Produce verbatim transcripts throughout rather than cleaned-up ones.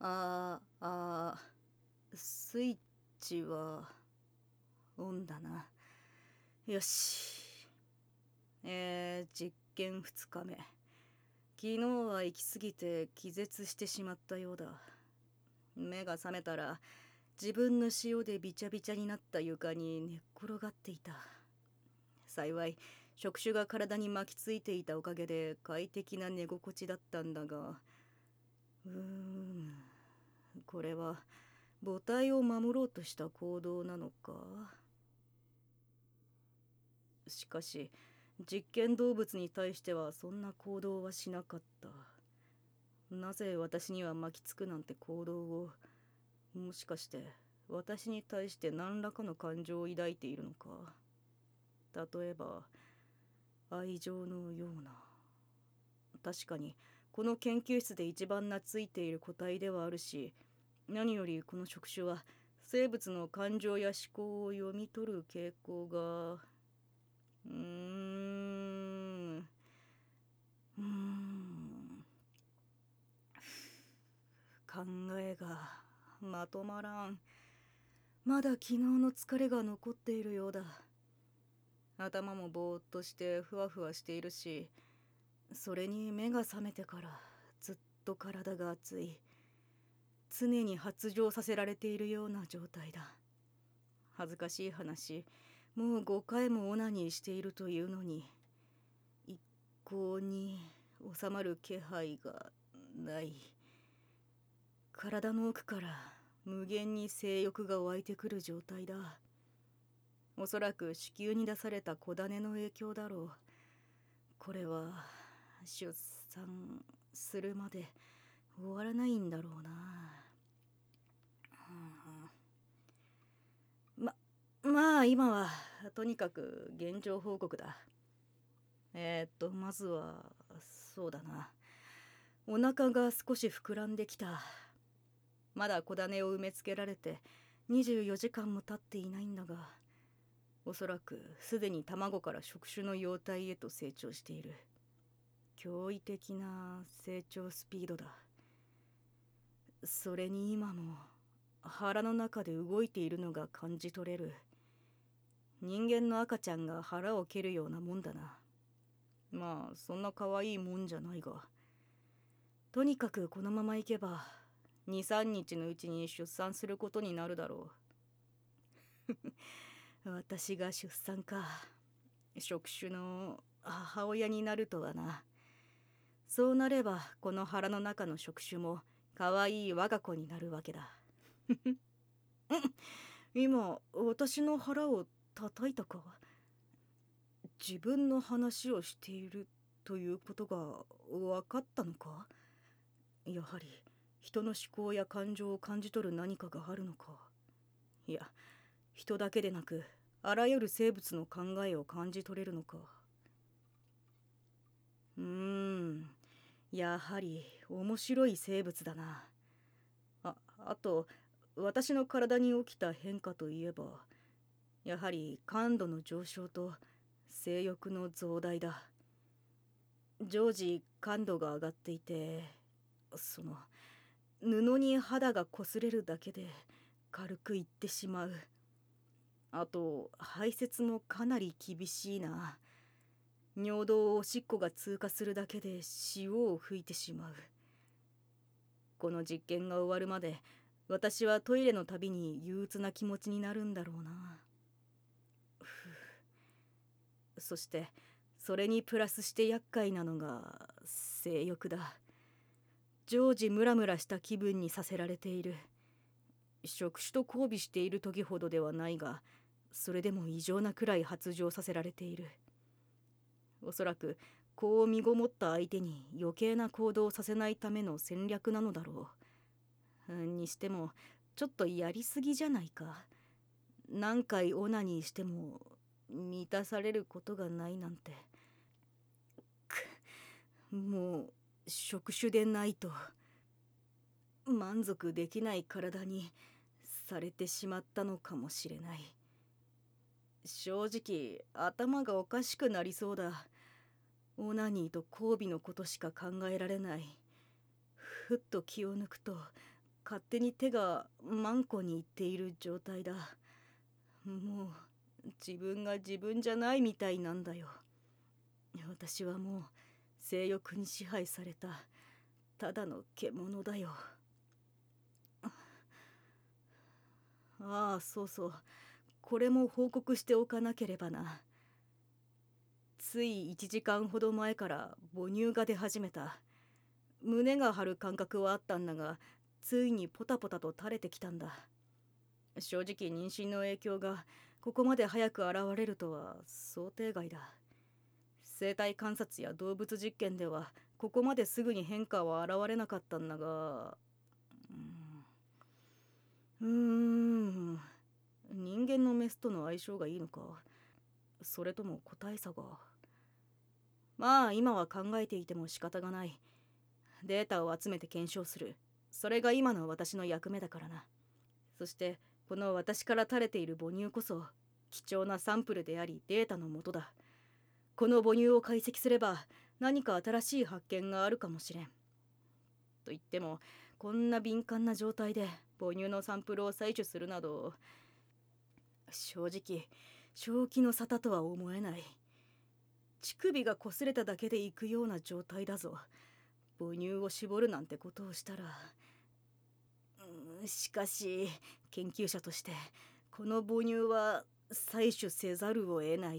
あーあー、スイッチはオンだな。よし。えー、実験ふつかめ。昨日は行き過ぎて気絶してしまったようだ。目が覚めたら自分の塩でびちゃびちゃになった床に寝っ転がっていた。幸い触手が体に巻きついていたおかげで快適な寝心地だったんだが、うーんこれは母体を守ろうとした行動なのか。しかし実験動物に対してはそんな行動はしなかった。なぜ私には巻きつくなんて行動を。もしかして私に対して何らかの感情を抱いているのか。例えば愛情のような。確かにこの研究室で一番懐いている個体ではあるし、何よりこの触手は生物の感情や思考を読み取る傾向がうーんうーん考えがまとまらん。まだ昨日の疲れが残っているようだ。頭もぼーっとしてふわふわしているし、それに目が覚めてからずっと体が熱い。常に発情させられているような状態だ。恥ずかしい話、もうごかいもオナニーしているというのに一向に収まる気配がない。体の奥から無限に性欲が湧いてくる状態だ。おそらく子宮に出された子種の影響だろう。これは出産するまで終わらないんだろうな。ま、まあ今はとにかく現状報告だ。えー、っとまずはそうだな。お腹が少し膨らんできた。まだ子種を埋め付けられてにじゅうよじかんも経っていないんだが、おそらくすでに卵から触手の幼体へと成長している。驚異的な成長スピードだ。それに今も腹の中で動いているのが感じ取れる。人間の赤ちゃんが腹を蹴るようなもんだな。まあそんな可愛いもんじゃないが、とにかくこのままいけばにさんにちのうちに出産することになるだろう。私が出産か。触手の母親になるとはな。そうなればこの腹の中の触手も可愛い我が子になるわけだ。今私の腹を叩いたか。自分の話をしているということが分かったのか。やはり人の思考や感情を感じ取る何かがあるのか。いや、人だけでなくあらゆる生物の考えを感じ取れるのか。うーんやはり面白い生物だな。あ、あと私の体に起きた変化といえば、やはり感度の上昇と性欲の増大だ。常時感度が上がっていて、その布に肌が擦れるだけで軽くいってしまう。あと排泄もかなり厳しいな。尿道をおしっこが通過するだけで潮を吹いてしまう。この実験が終わるまで私はトイレのたびに憂鬱な気持ちになるんだろうな。そしてそれにプラスして厄介なのが性欲だ。常時ムラムラした気分にさせられている。触手と交尾している時ほどではないが、それでも異常なくらい発情させられている。おそらく子を身ごもった相手に余計な行動をさせないための戦略なのだろう。にしてもちょっとやりすぎじゃないか。何回オナニーしても満たされることがないなんて。くもう触手でないと満足できない体にされてしまったのかもしれない。正直頭がおかしくなりそうだ。オナニーと交尾のことしか考えられない。ふっと気を抜くと勝手に手がマンコにいっている状態だ。もう自分が自分じゃないみたいなんだよ。私はもう性欲に支配されたただの獣だよ。ああ、そうそう、これも報告しておかなければな。ついいちじかんほど前から母乳が出始めた。胸が張る感覚はあったんだが、ついにポタポタと垂れてきたんだ。正直妊娠の影響がここまで早く現れるとは想定外だ。生体観察や動物実験ではここまですぐに変化は現れなかったんだが、うーん人間のメスとの相性がいいのか、それとも個体差が。まあ今は考えていても仕方がない。データを集めて検証する、それが今の私の役目だからな。そしてこの私から垂れている母乳こそ貴重なサンプルでありデータの元だ。この母乳を解析すれば何か新しい発見があるかもしれん。と言ってもこんな敏感な状態で母乳のサンプルを採取するなど、正直正気の沙汰とは思えない。乳首が擦れただけでいくような状態だぞ。母乳を絞るなんてことをしたら。しかし研究者としてこの母乳は採取せざるを得ない。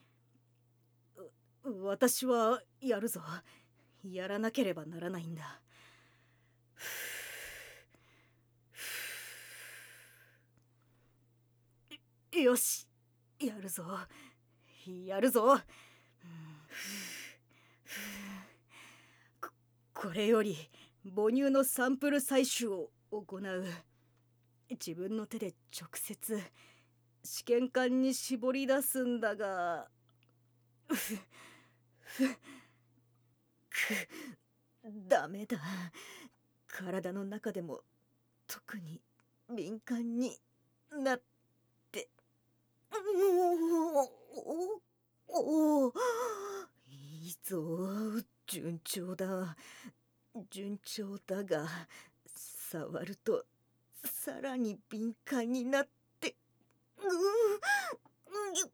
私はやるぞ。やらなければならないんだ。よし、やるぞやるぞ。こ, これより母乳のサンプル採取を行う。自分の手で直接試験管に絞り出すんだが、ダメだ。体の中でも特に敏感になっておおお、いいぞ、順調だ順調だが、触るとさらに敏感になって、うう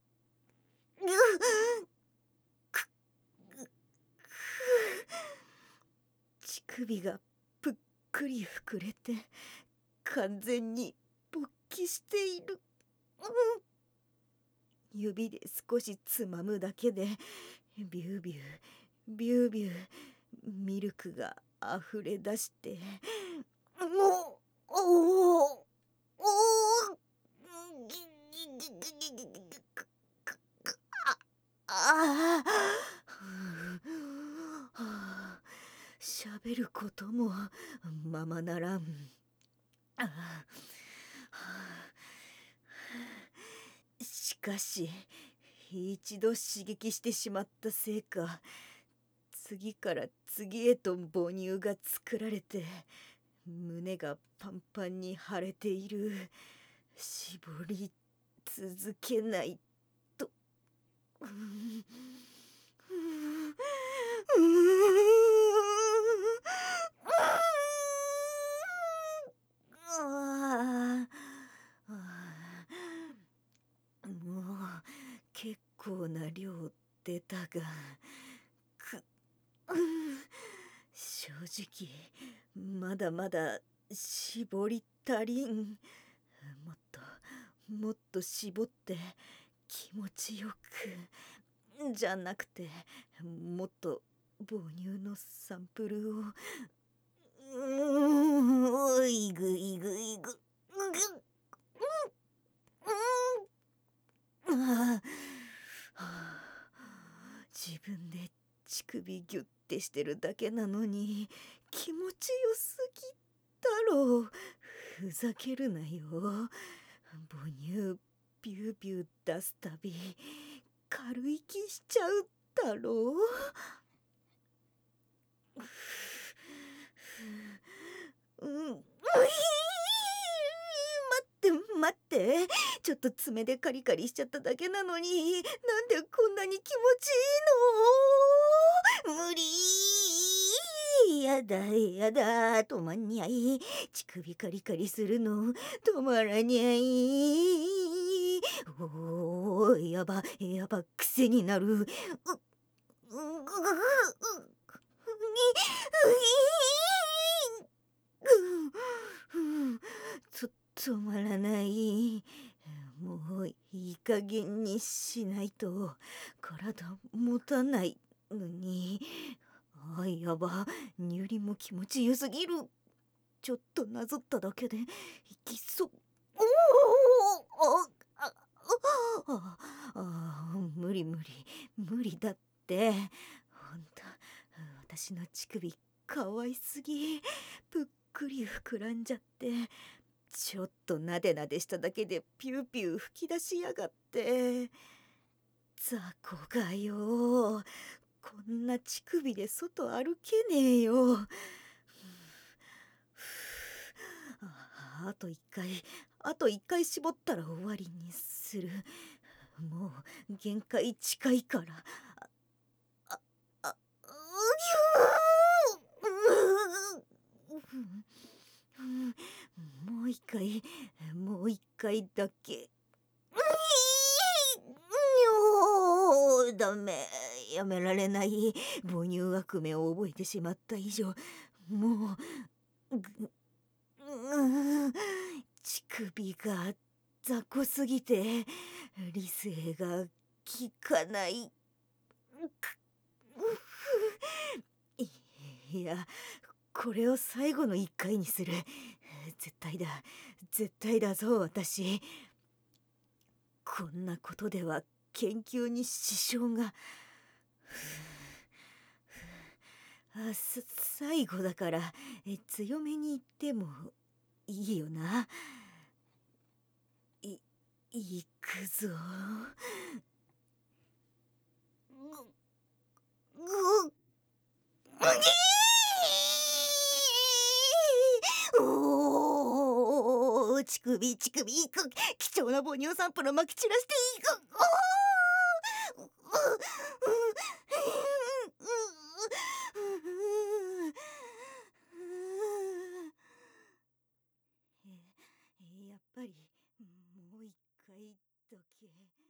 乳首がぷっくり膨れて完全に勃起している。指で少しつまむだけでビュービュービュービューミルクがあふれ出して、おおおああ、喋ることもままならん。しかし一度刺激してしまったせいか、次から次へと母乳が作られて胸がパンパンに腫れている。絞り続けないと。もう結構な量出たが、く正直まだまだ絞り足りん。もっともっと絞って気持ちよく、じゃなくてもっと母乳のサンプルを、うーいぐいぐいぐああ、自分で乳首ギュッてしてるだけなのに気持ちよすぎだろう。ふざけるなよ。母乳ビュービュー出すたび軽息しちゃうだろう。うん、待って待って、ちょっと爪でカリカリしちゃっただけなのになんでこんなに気持ちいいの。無理ややだやだ、止まんにゃい。乳首カリカリするの止まらにゃい。おー、やばやば、癖になる。う、う、ぐぐぐ、う、に、うい、つ、止まらない。もういい加減にしないと体持たないのに。あ、やば、乳輪も気持ちよすぎる。ちょっとなぞっただけでいきそう。おお、あ、あ、あ、あ、無理無理無理だって。ほんと私の乳首かわいすぎ。ぷっくり膨らんじゃって、ちょっとなでなでしただけでピューピュー吹き出しやがって。雑魚がよ、こんな乳首で外歩けねえよ。あ、あと一回あと一回絞ったら終わりにする。もう限界近いから。あ、あ、うぎゅー、もう一回もう一回だけ。にょー、ダメ、やめられない。母乳悪夢を覚えてしまった以上、もう、ぐ、う、乳首が雑魚すぎて理性が効かない。く、いや、これを最後の一回にする。絶対だ絶対だぞ私。こんなことでは研究に支障が。あ、さ、最後だからえ強めに言ってもいいよな。い、いくぞ。ぐ、ぐ、おお、乳首乳首、く、貴重な母乳サンプルまき散らしていく。おお、え、やっぱりもう一回だけ。